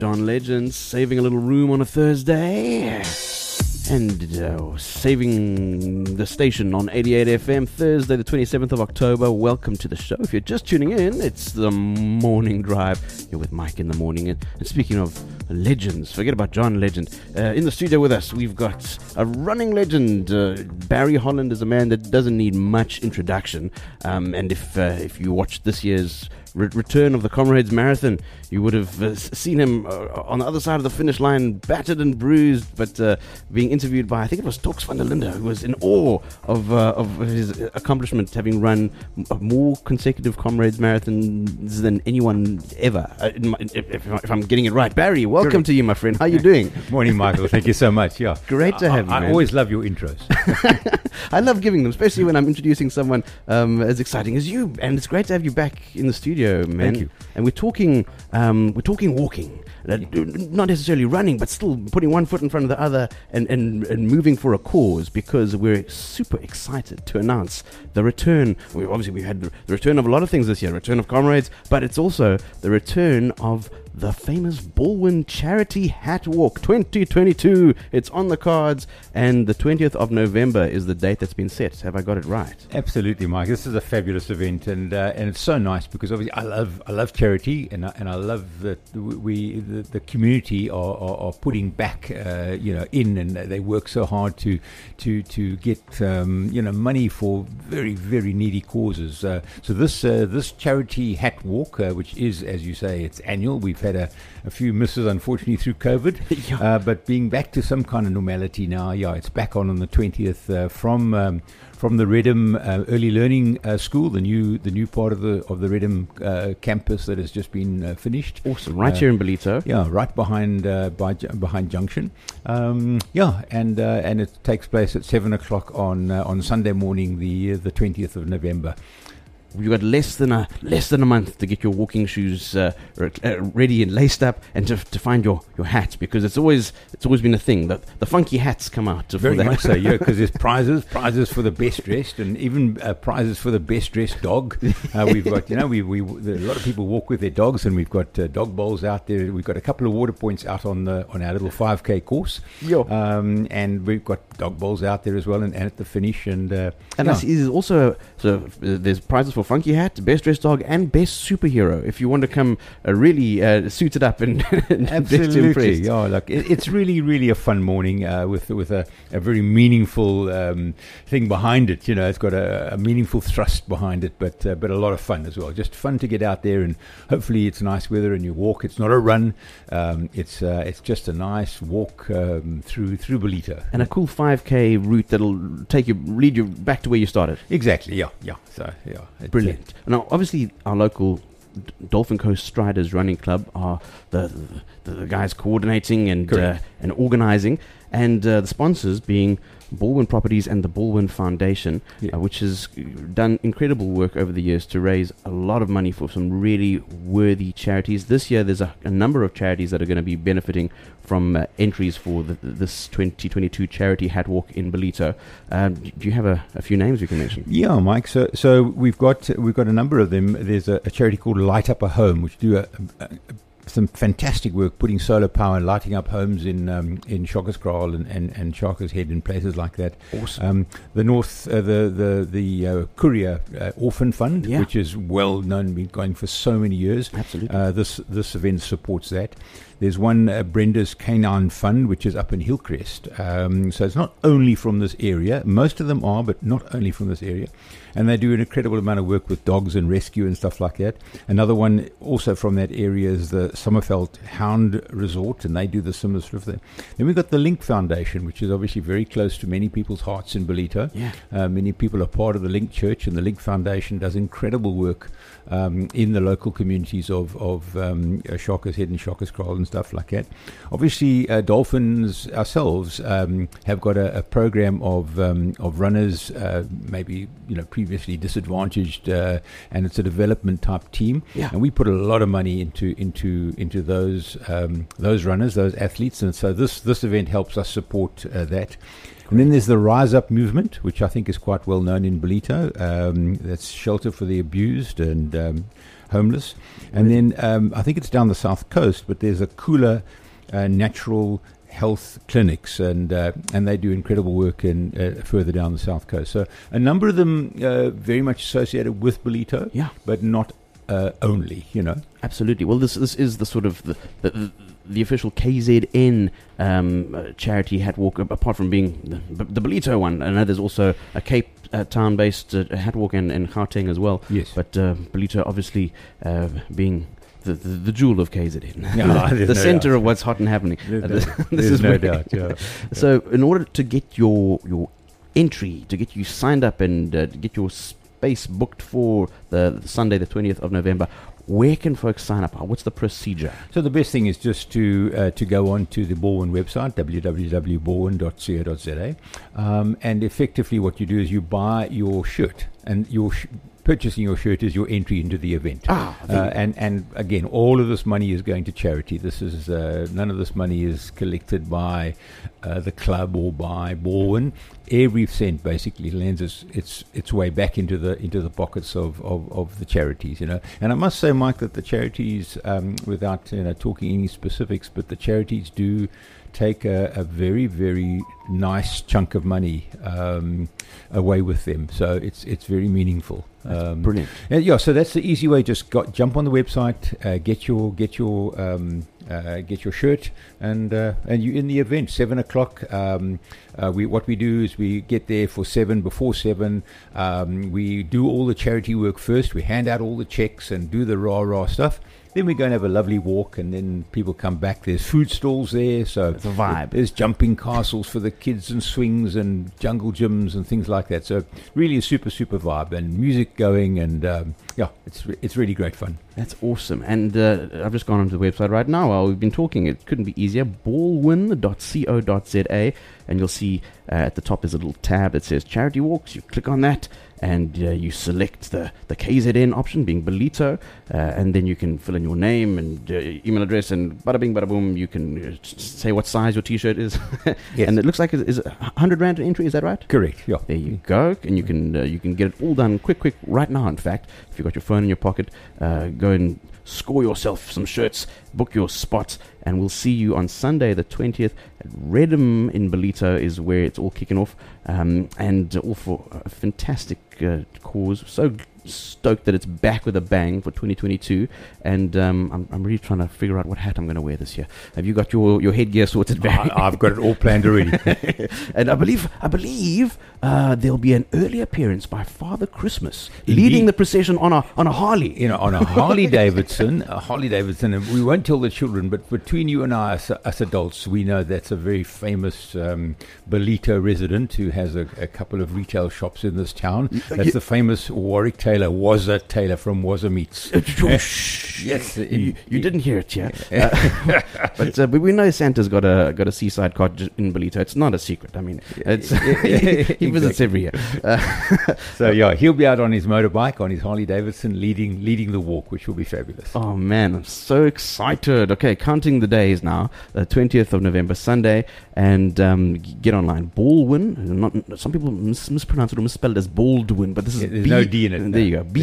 John Legend saving a little room on a Thursday and saving the station on 88 FM Thursday the 27th of October. Welcome to the show. If you're just tuning in, it's the morning drive. You're with Mike in the morning. And speaking of legends, forget about John Legend. In the studio with us, we've got a running legend. Barry Holland is a man that doesn't need much introduction. And if you watched this year's return of the Comrades Marathon, you would have seen him on the other side of the finish line, battered and bruised, but being interviewed by, I think it was Torx van der Linde, who was in awe of his accomplishment, having run more consecutive Comrades Marathons than anyone ever. If I'm getting it right. Barry, welcome to you, my friend. How are you doing? Morning, Michael. Thank you so much. Yeah, great to have you, I man. always love your intros. I love giving them, especially when I'm introducing someone as exciting as you. And it's great to have you back in the studio, man. Thank you. And we're talking walking, not necessarily running, but still putting one foot in front of the other and moving for a cause, because we're super excited to announce the return. We've had the return of a lot of things this year, return of Comrades, but it's also the return of the famous Baldwin Charity Hat Walk 2022. It's on the cards, and the 20th of November is the date that's been set. Have I got it right? Absolutely, Mike. This is a fabulous event, and it's so nice because obviously I love charity, and I love that the community are putting back in, and they work so hard to get money for very, very needy causes. So this charity hat walk, which is, as you say, it's annual. We've had a few misses, unfortunately, through COVID, but being back to some kind of normality now. Yeah, it's back on the 20th from the Redham Early Learning School, the new part of the Redham campus that has just been finished. Awesome, right here in Ballito. Yeah, right behind Junction. And it takes place at 7:00 on Sunday morning, the 20th of November. You've got less than a month to get your walking shoes ready and laced up, and to find your hat, because it's always been a thing that the funky hats come out. Very much so, yeah, because there's prizes for the best dressed, and even prizes for the best dressed dog. We've got a lot of people walk with their dogs, and we've got dog bowls out there. We've got a couple of water points out on our little 5K course, and we've got dog bowls out there as well, and at the finish, I see there's also there's prizes for funky hat, best dressed dog, and best superhero. If you want to come really suited up and absolutely, yeah, like it's really, really a fun morning with a very meaningful thing behind it. It's got a meaningful thrust behind it, but a lot of fun as well. Just fun to get out there, and hopefully it's nice weather and you walk. It's not a run. It's just a nice walk through Ballito, and a cool 5K route that'll lead you back to where you started. Exactly. Yeah. So brilliant. Now, obviously, our local Dolphin Coast Striders Running Club are the guys coordinating and organising, and the sponsors being Baldwin Properties and the Baldwin Foundation, which has done incredible work over the years to raise a lot of money for some really worthy charities. This year, there's a number of charities that are going to be benefiting from entries for this 2022 charity hat walk in Ballito. Do you have a few names you can mention? Yeah, Mike. So we've got a number of them. There's a charity called Light Up a Home, which do some fantastic work putting solar power and lighting up homes in Shockerskraal and Sharkers Head and places like that. Awesome. The Courier Orphan Fund, which is well known, been going for so many years. Absolutely. This event supports that. There's one Brenda's Canine Fund, which is up in Hillcrest. So it's not only from this area. Most of them are, but not only from this area. And they do an incredible amount of work with dogs and rescue and stuff like that. Another one also from that area is the Sommerfeld Hound Resort, and they do the similar sort of thing. Then we've got the Link Foundation, which is obviously very close to many people's hearts in Ballito. Yeah. Many people are part of the Link Church, and the Link Foundation does incredible work in the local communities of Sharkers Head and Shockerskraal and stuff like that. Obviously, Dolphins ourselves have got a program of runners, maybe previously disadvantaged, and it's a development type team. Yeah. And we put a lot of money into those runners, those athletes, and so this event helps us support that. And then there's the Rise Up movement, which I think is quite well known in Ballito. That's shelter for the abused and homeless. And then I think it's down the south coast, but there's a Kula natural health clinics, and they do incredible work in further down the south coast. So a number of them very much associated with Ballito, Yeah. but not only, Absolutely. Well, this is the sort of the official KZN charity hat walk, apart from being the Ballito one. I know there's also a Cape Town-based hat walk in Gauteng as well. Yes. But Ballito obviously being the jewel of KZN, No, the center of what's hot and happening. There's no doubt. Yeah. So, in order to get your entry, to get you signed up and to get your space booked for the Sunday, the 20th of November, where can folks sign up? What's the procedure? So the best thing is just to go on to the Borwin website, www.borwin.co.za, and effectively what you do is you buy your shirt, and purchasing your shirt is your entry into the event. And again, all of this money is going to charity. This is none of this money is collected by the club or by Borwin. Every cent basically lends its way back into the pockets of the charities. And I must say, Mike, that the charities, without talking any specifics, but the charities do take a very, very nice chunk of money away with them. So it's very meaningful. Brilliant. So that's the easy way. Just jump on the website, get your shirt, and you in the event 7:00. What we do is we get there for 7. Before 7, we do all the charity work first. We hand out all the checks and do the rah stuff. Then we go and have a lovely walk, and then people come back. There's food stalls there, so it's a vibe. There's jumping castles for the kids and swings and jungle gyms and things like that. So really a super vibe, and music going, and it's really great fun. That's awesome. And I've just gone onto the website right now while we've been talking. It couldn't be easier. Borwin.co.za, and you'll see at the top there's a little tab that says Charity Walks. You click on that, and you select the KZN option, being Ballito, and then you can fill in your name and email address, and bada bing, bada boom, you can say what size your T-shirt is. Yes. And it looks like it's 100 Rand an entry, is that right? Correct, yeah. There you go, and you can get it all done quick right now. In fact, if you've got your phone in your pocket, go and score yourself some shirts, book your spot, and we'll see you on Sunday the 20th at Redham in Ballito is where it's all kicking off, and all for a fantastic cause. So stoked that it's back with a bang for 2022, and I'm really trying to figure out what hat I'm going to wear this year. Have you got your headgear sorted, Barry? I've got it all planned already. And I believe there'll be an early appearance by Father Christmas, Indeed. leading the procession on a Harley. On a Harley Davidson, and we won't tell the children, but between you and I, us adults, we know that's a very famous Ballito resident who has a couple of retail shops in this town. That's the famous Warwick Taylor, Wazza Taylor from Wazza Meats. Yes, you didn't hear it, yeah. But we know Santa's got a seaside cottage in Ballito. It's not a secret. I mean, it's he visits every year. So he'll be out on his motorbike, on his Harley Davidson, leading the walk, which will be fabulous. Oh man, I'm so excited. Okay, counting the days now. 20th of November, Sunday, and get online. Baldwin. Some people mispronounce it or misspell it as Baldwin, but this is there's no D in it. There you go.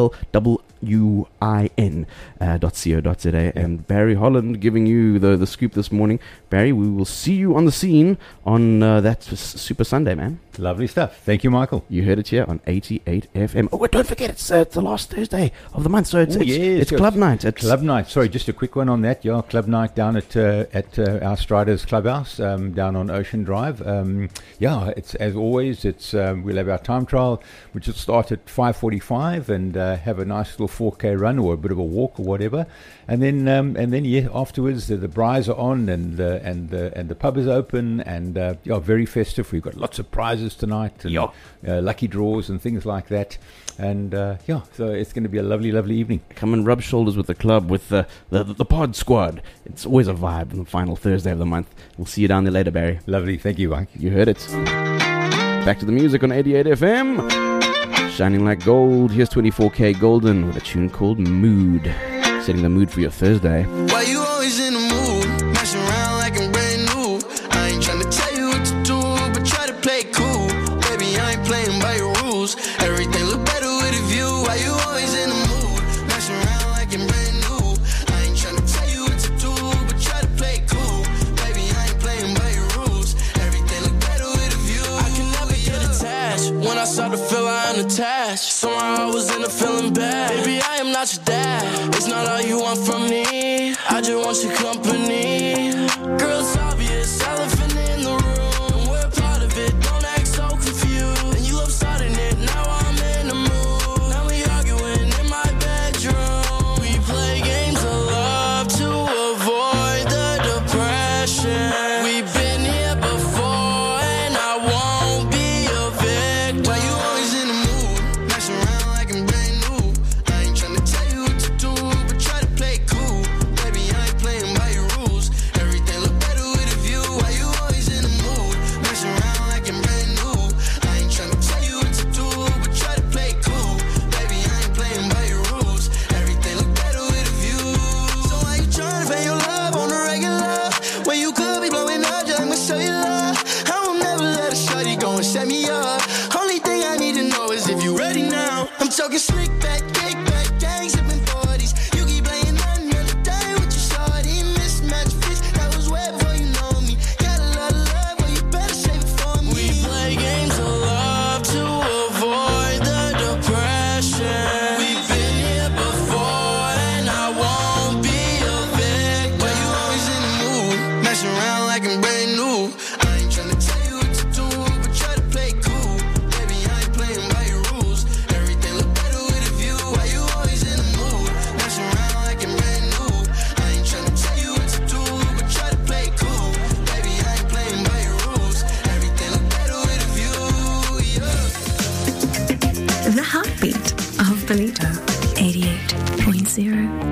BALWIN.co.za. And Barry Holland giving you the scoop this morning. Barry, we will see you on the scene on that Super Sunday, man. Lovely stuff. Thank you, Michael. You heard it here on 88 FM. Oh, don't forget, it's the last Thursday of the month, so it's club night. Club night. Sorry, just a quick one on that. Yeah, club night down at our Striders Clubhouse down on Ocean Drive. It's as always. We'll have our time trial, which will start at 5:45 and have a nice little 4K run or a bit of a walk or whatever, and then afterwards the braais are on and the pub is open and very festive. We've got lots of prizes tonight and lucky draws and things like that, and so it's going to be a lovely evening. Come and rub shoulders with the club, with the pod squad. It's always a vibe on the final Thursday of the month. We'll see you down there later, Barry. Lovely, thank you, Mike. You heard it. Back to the music on 88 FM. Shining like gold. Here's 24K Golden with a tune called Mood. Setting the mood for your Thursday. Why you always in the mood? Messing around like I'm brand new. I ain't trying to tell you what to do, but try to play scratch. Somehow I was in a feeling bad. Baby, I am not your dad. It's not all you want from me. I just want your company. Girl, it's obvious, elephant in the room. And we're part of it, don't act so confused. And you love starting it, now I'm in the mood. Now we arguing in my bedroom. We play games of love to avoid the depression. We've been here before and I won't be a victim. Why you always in the mood? Messing around like I'm brand new. I ain't tryna tell you what to do, but try to play it cool. Baby, I ain't playing by your rules. Everything look better with a view. Why you always in the mood? Messing around like I'm brand new. I ain't tryna tell you what to do, but try to play it cool. Baby, I ain't playing by your rules. Everything look better with a view. So why you tryna pay your love on the regular when you could be blowing up just like my cellular? I will never let a shorty go and set me up. Only thing I need to know is if you ready now. I'm talking slick back, kick back, gang sipping 40s. You keep playing another day with your shorty. Mismatch fish, that was way before you know me. Got a lot of love, but you better save it for me. We play games of love to avoid the depression. We've been here before and I won't be a victim. Why you always in the mood? Messing around like I'm brand new. I ain't tryna tell you what to do, but try to play it cool. Baby, I ain't playing by your rules. Everything look better with a view. Why you always in the mood? Messing around like I'm brand new. I ain't tryna tell you what to do, but try to play it cool. Baby, I ain't playing by your rules. Everything look better with a view, yeah. The heartbeat of Belito 88.0.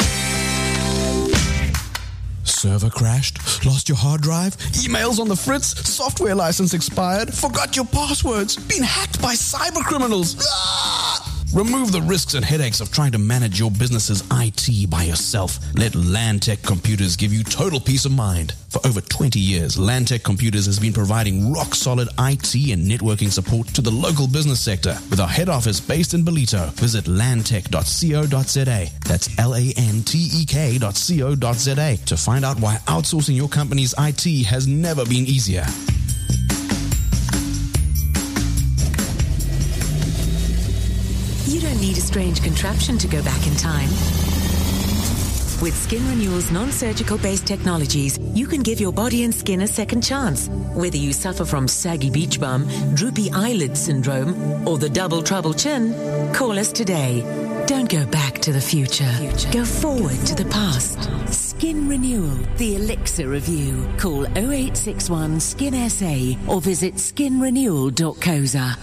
Server crashed? Lost your hard drive? Emails on the fritz? Software license expired? Forgot your passwords? Been hacked by cyber criminals? Ah! Remove the risks and headaches of trying to manage your business's IT by yourself. Let Lantec Computers give you total peace of mind. For over 20 years, Lantec Computers has been providing rock-solid IT and networking support to the local business sector. With our head office based in Belito, visit lantec.co.za. That's lantek.co.za to find out why outsourcing your company's IT has never been easier. You don't need a strange contraption to go back in time. With Skin Renewal's non-surgical based technologies, you can give your body and skin a second chance. Whether you suffer from saggy beach bum, droopy eyelid syndrome, or the double trouble chin, call us today. Don't go back to the future. Go forward to the past. Skin Renewal, the elixir of you. Call 0861 Skin SA or visit skinrenewal.coza.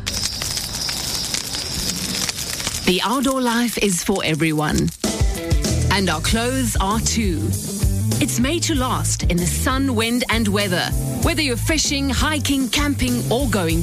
The outdoor life is for everyone. And our clothes are too. It's made to last in the sun, wind, and weather. Whether you're fishing, hiking, camping, or going